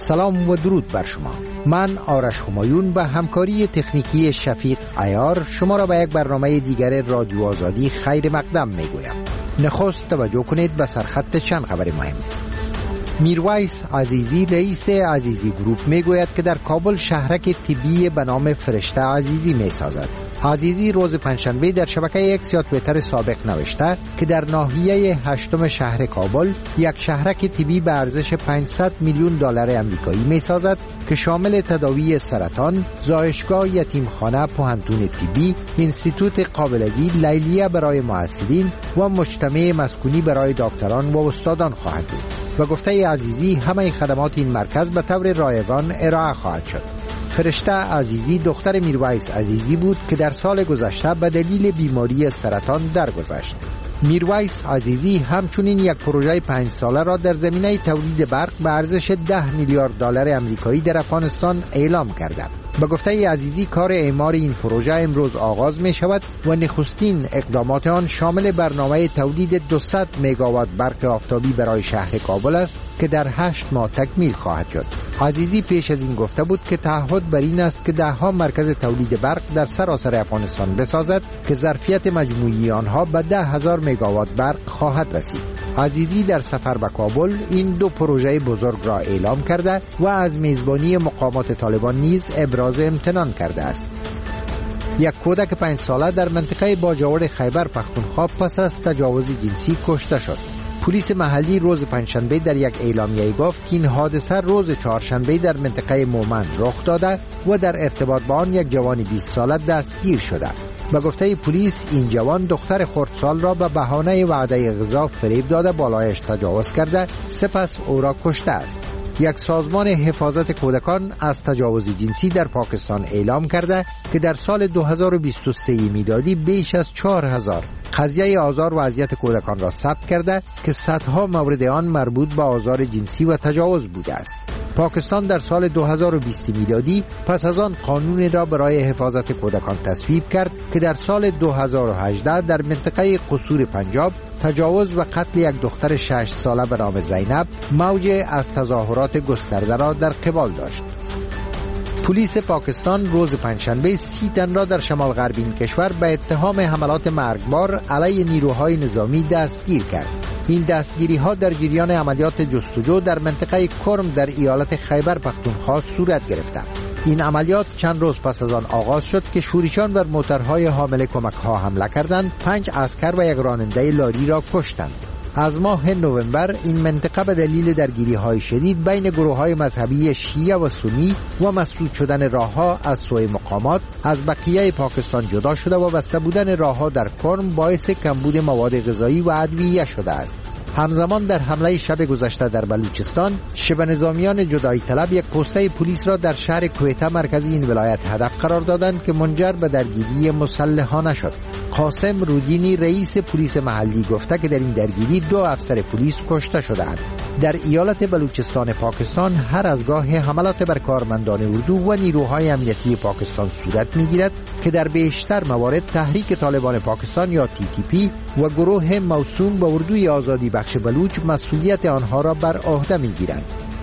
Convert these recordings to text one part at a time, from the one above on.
سلام و درود بر شما. من آرش همایون به همکاری تکنیکی شفیق عیار شما را به یک برنامه دیگر رادیو آزادی خیر مقدم می گویم. نخست توجه کنید به سرخط چند خبر مهم. میرویس عزیزی رئیس عزیزی گروپ می گوید که در کابل شهرک طبی به نام فرشته عزیزی می سازد. عزیزی روز پنجشنبه در شبکه اکس یا توییتر سابق نوشته که در ناحیه 8 شهر کابل یک شهرک طبی به ارزش 500 میلیون دلار آمریکایی می سازد که شامل تداوی سرطان، زایشگاه یتیمخانه، پوهنتون طبی، اینستیتوت قابلگی، لیلیه برای محصلین و مجتمع مسکونی برای دکتران و استادان خواهد بود. و گفته عزیزی همه خدمات این مرکز به طور رایگان ارائه خواهد شد. فرشته عزیزی دختر میرویس عزیزی بود که در سال گذشته به دلیل بیماری سرطان درگذشت. میرویس عزیزی همچنین یک پروژه 5 ساله را در زمینه تولید برق به ارزش 10 میلیارد دلار آمریکایی در افغانستان اعلام کرده. به گفته عزیزی کار اعمار این پروژه امروز آغاز می شود و نخستین اقدامات آن شامل برنامه تولید 200 مگاوات برق آفتابی برای شهر کابل است که در 8 ماه تکمیل خواهد شد. عزیزی پیش از این گفته بود که تعهد بر این است که 10 مرکز تولید برق در سراسر افغانستان بسازد که ظرفیت مجموعی آنها به 10,000 مگاوات برق خواهد رسید. عزیزی در سفر به کابل این دو پروژه بزرگ را اعلام کرده و از میزبانی مقامات طالبان نیز ابراز امتنان کرده است. یک کودک 5 ساله در منطقه باجوڑ خیبر پختونخوا پس از تجاوز جنسی کشته شد. پلیس محلی روز پنجشنبه در یک اعلامیه گفت که این حادثه روز چهارشنبه در منطقه مومن رخ داده و در ارتباط با آن یک جوان 20 ساله دستگیر شده. به گفته پلیس این جوان دختر خردسال را به بهانه وعده غذا فریب داده بالایش تجاوز کرده سپس او را کشته است. یک سازمان حفاظت کودکان از تجاوز جنسی در پاکستان اعلام کرده که در سال 2023 میلادی بیش از 4000 قضیه آزار و اذیت کودکان را ثبت کرده که صدها مورد آن مربوط به آزار جنسی و تجاوز بوده است. پاکستان در سال 2020 میلادی پس از آن قانون را برای حفاظت کودکان تصویب کرد که در سال 2018 در منطقه قصور پنجاب تجاوز و قتل یک دختر 6 ساله به نام زینب موج از تظاهرات گسترده را در قبال داشت. پلیس پاکستان روز پنجشنبه 30 تن را در شمال غربی این کشور به اتهام حملات مرگبار علیه نیروهای نظامی دستگیر کرد. این دستگیری ها در جریان عملیات جستجو در منطقه کرم در ایالت خیبر پختونخوا صورت گرفت. این عملیات چند روز پس از آن آغاز شد که شورشیان بر موترهای حامل کمک ها حمله کردند، 5 عسکر و یک راننده لاری را کشتند. از ماه نوامبر این منطقه به دلیل درگیری‌های شدید بین گروه‌های مذهبی شیعه و سنی و مسدود شدن راه‌ها از سوی مقامات از بقیه پاکستان جدا شده و بسته بودن راه‌ها در کرم باعث کمبود مواد غذایی و ادویه شده است. همزمان در حمله شب گذشته در بلوچستان شبه نظامیان جدایی طلب یک پوسته پلیس را در شهر کویته مرکزی این ولایت هدف قرار دادند که منجر به درگیری مسلحانه شد. قاسم رودینی رئیس پلیس محلی گفته که در این درگیری 2 افسر پلیس کشته شدند. در ایالت بلوچستان پاکستان هر از گاه حملات بر کارمندان اردو و نیروهای امنیتی پاکستان صورت می‌گیرد که در بیشتر موارد تحریک طالبان پاکستان یا TTP و گروه موسوم به اردوی آزادی بخش بلوچ مسئولیت آنها را بر عهده می‌گیرند.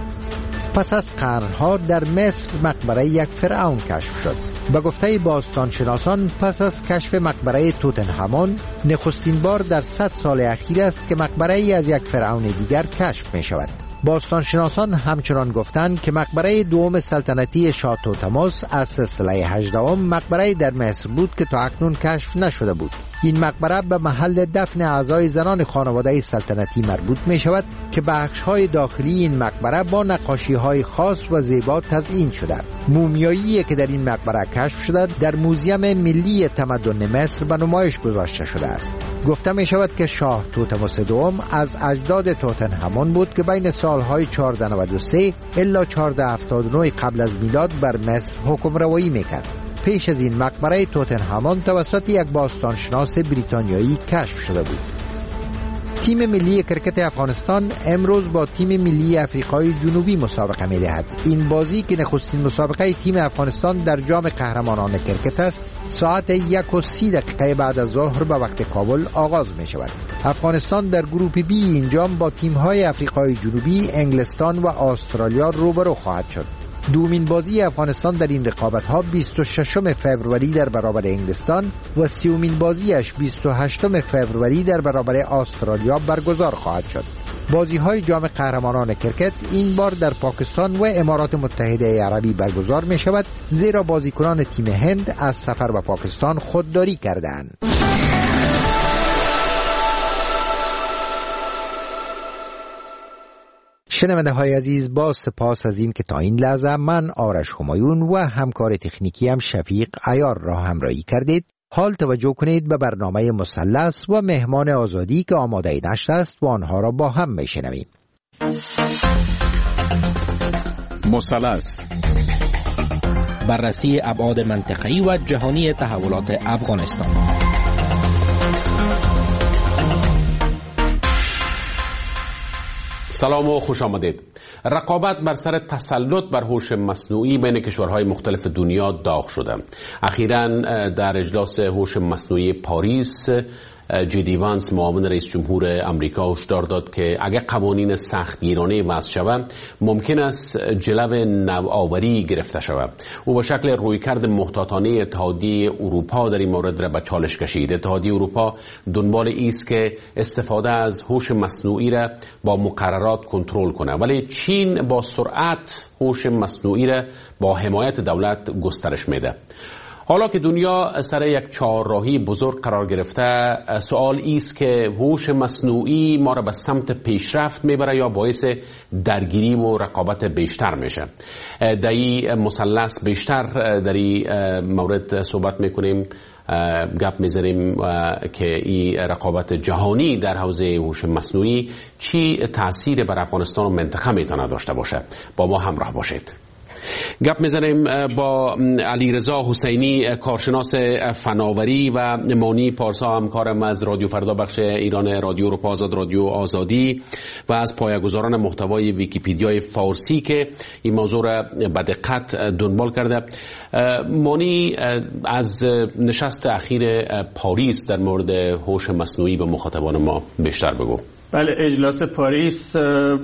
پس از قرنها در مصر مقبره یک فرعون کشف شد. به گفته باستانشناسان پس از کشف مقبره توتنهامون نخستین بار در 100 سال اخیر است که مقبره ای از یک فرعون دیگر کشف می شود. باستانشناسان همچنان گفتند که مقبره دوم سلطنتی شاه توتموس از سلسله 18 مقبره در مصر بود که تا اکنون کشف نشده بود. این مقبره به محل دفن اعضای زنان خانواده سلطنتی مربوط می شود که بخش‌های داخلی این مقبره با نقاشی‌های خاص و زیبا تزیین شده. مومیایی که در این مقبره کشف شده در موزیم ملی تمدن مصر به نمایش گذاشته شده است. گفته می شود که شاه توتموس دوم از اجداد توتنهامون بود که بین سالهای 1493 الی 1479 قبل از میلاد بر مصر حکم روایی میکرد. پیش از این مقبره توتنهامون توسط یک باستانشناس بریتانیایی کشف شده بود. تیم ملی کرکت افغانستان امروز با تیم ملی افریقای جنوبی مسابقه می‌دهد. این بازی که نخستین مسابقه تیم افغانستان در جام قهرمانان کرکت است، ساعت 1:30 بعد از ظهر به وقت کابل آغاز می‌شود. افغانستان در گروپ بی این جام با تیم‌های افریقای جنوبی، انگلستان و استرالیا روبرو خواهد شد. دومین بازی افغانستان در این رقابت‌ها 26 فوریه در برابر انگلستان و سومین بازیش 28 فوریه در برابر استرالیا برگزار خواهد شد. بازی‌های جام قهرمانان کرکت این بار در پاکستان و امارات متحده عربی برگزار می‌شود، زیرا بازیکنان تیم هند از سفر به پاکستان خودداری کردند. شنونده های عزیز، با سپاس از این که تا این لحظه من آرش همایون و همکار تکنیکی هم شفیق عیار را همراهی کردید. حال توجه کنید به برنامه مثلث و مهمان آزادی که آماده نشر است و آنها را با هم میشنویم. مثلث، بررسی ابعاد منطقه‌ای و جهانی تحولات افغانستان. سلام و خوش آمدید. رقابت بر سر تسلط بر هوش مصنوعی بین کشورهای مختلف دنیا داغ شده. اخیراً در اجلاس هوش مصنوعی پاریس، جی وانس معاون رئیس جمهور امریکا هشدار داد که اگر قوانین سختگیرانه وضع شود ممکن است جلو نوآوری گرفته شود. او با شکل رویکرد محتاطانه اتحادیه اروپا در این مورد را به چالش کشید. اتحادیه اروپا دنبال است که استفاده از هوش مصنوعی را با مقررات کنترل کنه، ولی چین با سرعت هوش مصنوعی را با حمایت دولت گسترش میده. حالا که دنیا سر یک چهارراهی بزرگ قرار گرفته، سوال است که هوش مصنوعی ما را به سمت پیشرفت میبره یا باعث درگیری و رقابت بیشتر میشه. در این مثلث بیشتر در این مورد صحبت میکنیم، گپ میزنیم که این رقابت جهانی در حوزه هوش مصنوعی چی تأثیر بر افغانستان و منطقه میتونه داشته باشه. با ما همراه باشید. گپ میزنیم با علیرضا حسینی، کارشناس فناوری، و مانی پارسا، همکارم از رادیو فردا بخش ایران رادیو اروپا آزاد، رادیو آزادی، و از پایه‌گذاران محتوای ویکی‌پدیا فارسی که این موضوع را به دقت دنبال کرده. مانی، از نشست اخیر پاریس در مورد هوش مصنوعی به مخاطبان ما بیشتر بگو. بله، اجلاس پاریس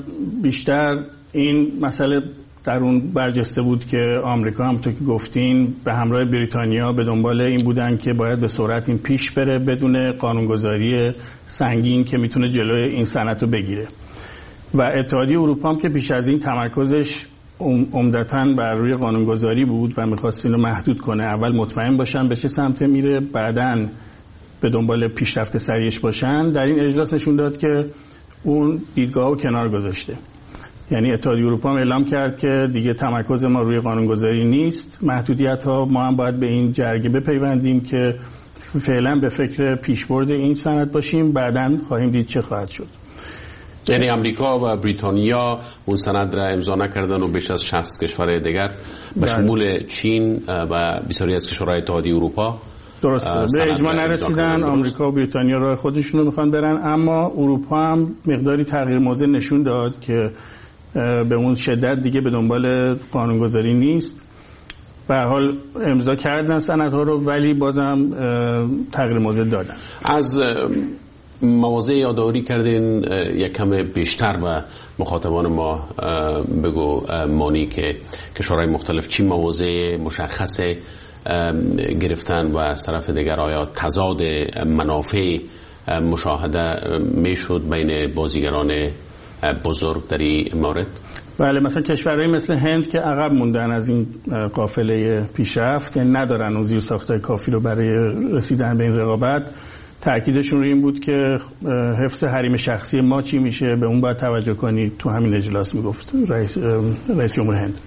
بیشتر این مسئله در اون برجسته بود که آمریکا همونطور که گفتین به همراه بریتانیا به دنبال این بودن که باید به سرعت این پیش بره بدون قانونگذاری سنگین که میتونه جلوی این صنعت رو بگیره. و اتحادیه اروپا هم که پیش از این تمرکزش عمدتاً بر روی قانونگذاری بود و می‌خواست اینو محدود کنه، اول مطمئن باشن به چه سمت میره، بعداً به دنبال پیشرفت سریعش باشن. در این اجلاس نشون داد که اون دیدگاهو کنار گذاشته. یعنی اتحادیه اروپا هم اعلام کرد که دیگه تمرکز ما روی قانونگذاری نیست، محدودیت ها، ما هم باید به این جرگه بپیوندیم که فعلا به فکر پیشبرد این صنعت باشیم، بعداً خواهیم دید چه خواهد شد. یعنی امریکا و بریتانیا اون سند را امضا نکردن و بیش از 60 کشور دیگر به شمول چین و بسیاری از کشورهای اتحادیه اروپا درسته به اجماع نرسیدن. آمریکا و بریتانیا راه خودشون رو میخوان برن، اما اروپا هم مقداری تغییر موضع نشون داد که به اون شدت دیگه به دنبال قانونگذاری نیست. به هر حال امضا کردن سندها رو، ولی بازم تغییر موضع دادن. از مواضع یادآوری کردین یک کم بیشتر و مخاطبان ما بگو مانی که کشورهای مختلف چی مواضع مشخص گرفتن و از طرف دیگر آیا تضاد منافع مشاهده میشد بین بازیگران بزرگ در این مورد؟ بله، مثلا کشورهایی مثل هند که عقب موندن از این قافله پیشرفت، یعنی ندارن اون زیرساخت‌های کافی رو برای رسیدن به این رقابت، تأکیدشون روی این بود که حفظ حریم شخصی ما چی میشه، به اون باید توجه کنید. تو همین اجلاس میگفت رئیس جمهور هند،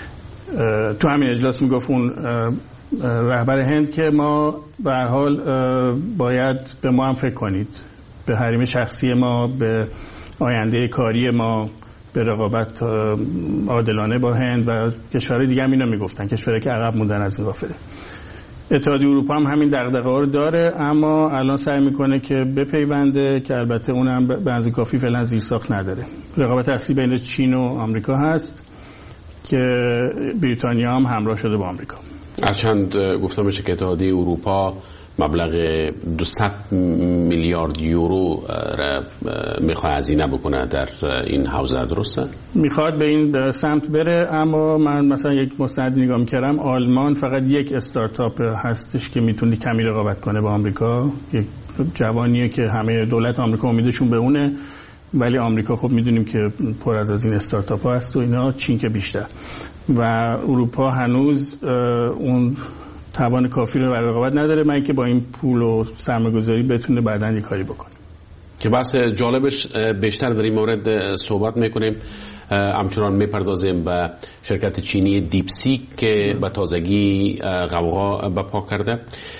تو همین اجلاس میگفت اون رهبر هند که ما به هر حال باید به ما هم فکر کنید، به حریم شخصی ما، به آینده کاری ما، به رقابت عادلانه با هند و کشورهای دیگه هم اینو میگفتن، کشورهایی که عقب موندن از این قافله. اتحادیه اروپا هم همین دغدغه‌ها رو داره، اما الان سعی میکنه که بپیونده، که البته اونم به اندازه کافی فعلا زیرساخت نداره. رقابت اصلی بین چین و آمریکا هست که بریتانیا هم همراه شده با آمریکا. هرچند گفتم بشه که اتحادیه اروپا مبلغ 200 میلیارد یورو را میخواد هزینه بکنه در این حوزه، درسته؟ میخواد به این سمت بره، اما من مثلا یک مستند نگاه میکردم، آلمان فقط یک استارتاپ هستش که میتونه کمی رقابت کنه با آمریکا. یک جوانیه که همه دولت آمریکا امیدشون به اونه، ولی آمریکا خب میدونیم که پر از این استارتاپ ها هست و اینا، چین که بیشتر. و اروپا هنوز اون توان کافی رو برای رقابت نداره، من که با این پول و سرمایه‌گذاری بتونه بعداً یه کاری بکنه. که بحث جالبش بیشتر در این مورد صحبت میکنیم، همچنان میپردازیم به شرکت چینی دیپسیک که به تازگی غوغا برپا کرده.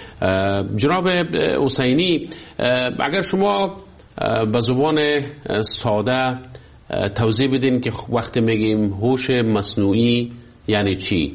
جناب حسینی، اگر شما به زبان ساده توضیح بدین که وقتی میگیم هوش مصنوعی یعنی چی؟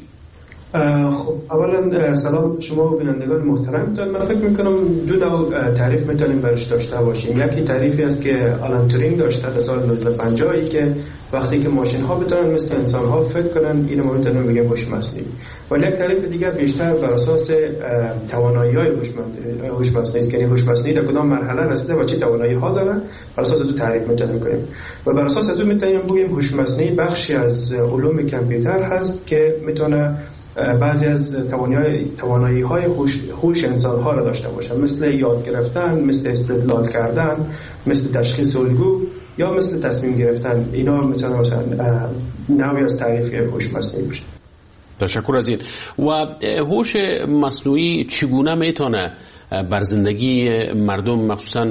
خب اولا سلام شما بینندگان محترم. من فکر میکنم دو نوع تعریف میتونیم برش داشته باشیم. یکی تعریفی است که آلن تورینگ داشته در سال 1950 که وقتی که ماشین ها بتونن مثل انسان ها فکر کنن، اینو ما میتونیم بگیم هوش مصنوعی. ولی یک تعریف دیگر بیشتر بر اساس توانایی های هوش مصنوعی است، یعنی هوش مصنوعی در کدام مرحله رسیده و چه توانایی ها داره، بر اساس دو تعریف میتونیم کنیم. و بر اساس از اون میتونیم بگیم هوش مصنوعی بخشی از علوم کامپیوتر هست که میتونه بعضی از توانایی های هوش انسان ها را داشته باشه، مثل یاد گرفتن، مثل استدلال کردن، مثل تشخیص الگو یا مثل تصمیم گرفتن. اینا میتونه مثلا نوعی از تعریف هوش مصنوعی باشه. تشکر از این. و هوش مصنوعی چگونه میتونه بر زندگی مردم، مخصوصا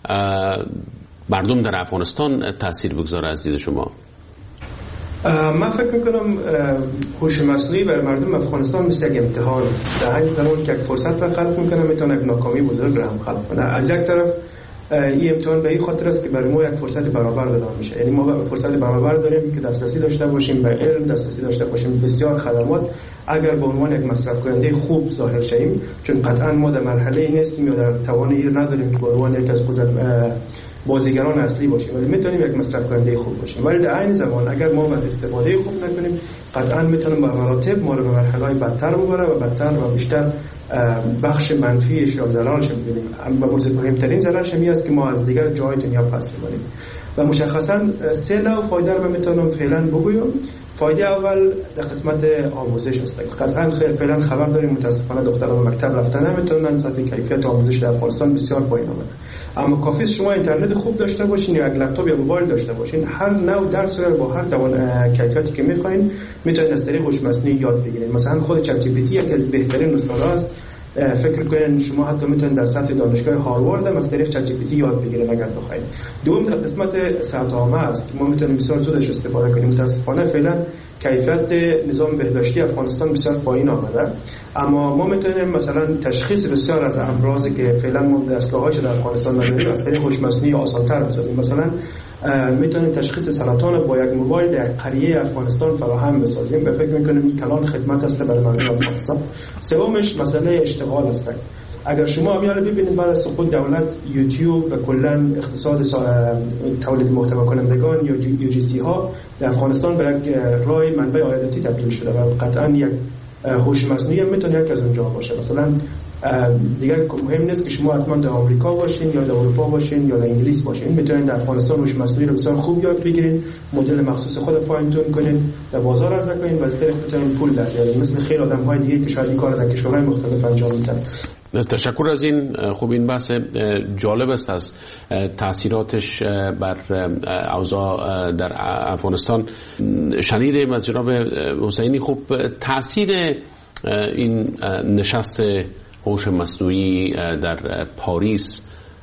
مردم در افغانستان تاثیر بگذاره از دید شما؟ من فکر میکنم هوش مصنوعی برای مردم افغانستان مثل یک امتحان است. در همین زمان که یک فرصت را خلق میکنه، میتونه یک ناکامی بزرگ را هم خلق کنه. از یک طرف این امتحان به این خاطر است که برای ما یک فرصت برابر داده میشه، یعنی ما فرصت برابر داریم که دسترسی داشته باشیم به علم، دسترسی داشته باشیم بسیار خدمات، اگر به عنوان یک مصرف کننده خوب ظاهر شیم، چون قطعا ما در مرحله این نیستیم یا در توان این نداریم که به عنوان یک از بازیگران اصلی باشیم، ولی میتونیم یک مصرف کننده خوب باشیم. ولی در عین زمان اگر ما استفاده خوب نکنیم، قطعا میتونیم به مراتب ما رو به مرحله بدتر ببره و بدتر و بیشتر بخش منفیش یا ضررش ببینیم. و مهمترین ضررش این است که ما از دیگر جای دنیا پس می‌بریم. و مشخصا سه نوع فایده رو میتونم فعلا بگویم. فایده اول در قسمت آموزش است. قطعا فعلا خبر داریم متاسفانه دختران مکتب رفتن نمیتونن، سطح کیفیت آموزش در افغانستان بسیار پایین آمده. اما کافی است شما اینترنت خوب داشته باشین یا یک لپتاپ یا موبایل داشته باشین، هر نوع درس رو با هر کیفیتی که میخواین میتونید از طریق هوش مصنوعی یاد بگیرید. مثلا خود چت جی پی تی یکی از بهترین نسخه‌ها است. فکر کنین شما حتی میتونید در سطح دانشگاه هاروارد هم از طریق چت جی پی تی یاد بگیرید اگر بخواید. دوم در قسمت سطح عامه است که ما میتونیم بسیار زودش استفاده کنیم. متاسفانه فعلا کیفیت نظام بهداشتی افغانستان بسیار پایین آمده، اما ما میتونیم مثلا تشخیص بسیار از امراضی که فعلا ما دستگاه‌هاش در افغانستان نداریم از طریق هوش مصنوعی آسان‌تر بسازیم. مثلا میتونیم تشخیص سرطان با یک موبایل در قریه افغانستان فراهم بسازیم و فکر میکنیم این کلان خدمت است برای مردم افغانستان. سومش مسئله اشتغال است. اگر شما امیال ببینید بعد از سقوط دولت یوتیوب و کلا اقتصاد تولید محتوا کنندگان یا UGC ها در افغانستان به یک راه منبع عایداتی تبدیل شده و قطعا یک هوش مصنوعی میتونه یک از اونجا باشه. مثلا دیگر مهم نیست که شما حتما در آمریکا باشین یا در اروپا باشین یا در انگلیس باشین، میتونید در افغانستان هوش مصنوعی رو بسیار خوب یاد بگیرید، مدل مخصوص خود فاین تون کنید، در بازار عرضه کنید و از طریق میتونید پول در بیارید، مثل خیلی آدم‌های دیگه که شاید این کار در کشورهای مختلف انجام میدن. تشکر از این. خوب این بحث جالب است از تاثیراتش بر اوضاع در افغانستان. شنیدیم از جناب حسینی. خوب تاثیر این نشست هوش مصنوعی در پاریس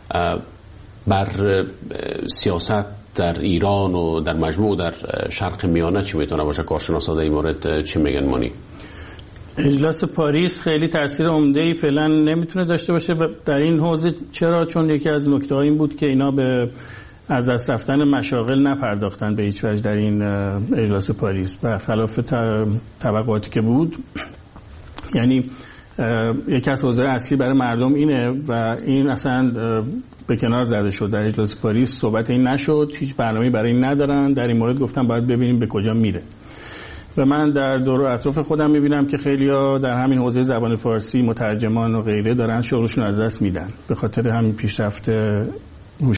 بر سیاست در ایران و در مجموع در شرق میانه چی میتونه باشه؟ کارشناسا در این مورد چی میگن؟ مانی؟ اجلاس پاریس خیلی تاثیر عمده‌ای فعلا نمیتونه داشته باشه در این حوزه. چرا؟ چون یکی از نکته‌ها این بود که اینا به از دست رفتن مشاغل نپرداختن به هیچ وجه در این اجلاس پاریس، برخلاف توقعاتی که بود. یعنی یکی از حوزه‌های اصلی برای مردم اینه و این اصلا به کنار زده شد. در اجلاس پاریس صحبت این نشد، هیچ برنامه‌ای برای این ندارن. در این مورد گفتم باید ببینیم به کجا میره. و من در دور و اطراف خودم میبینم که خیلی‌ها در همین حوزه زبان فارسی، مترجمان و غیره، دارن شغلشون از دست میدن به خاطر همین پیشرفت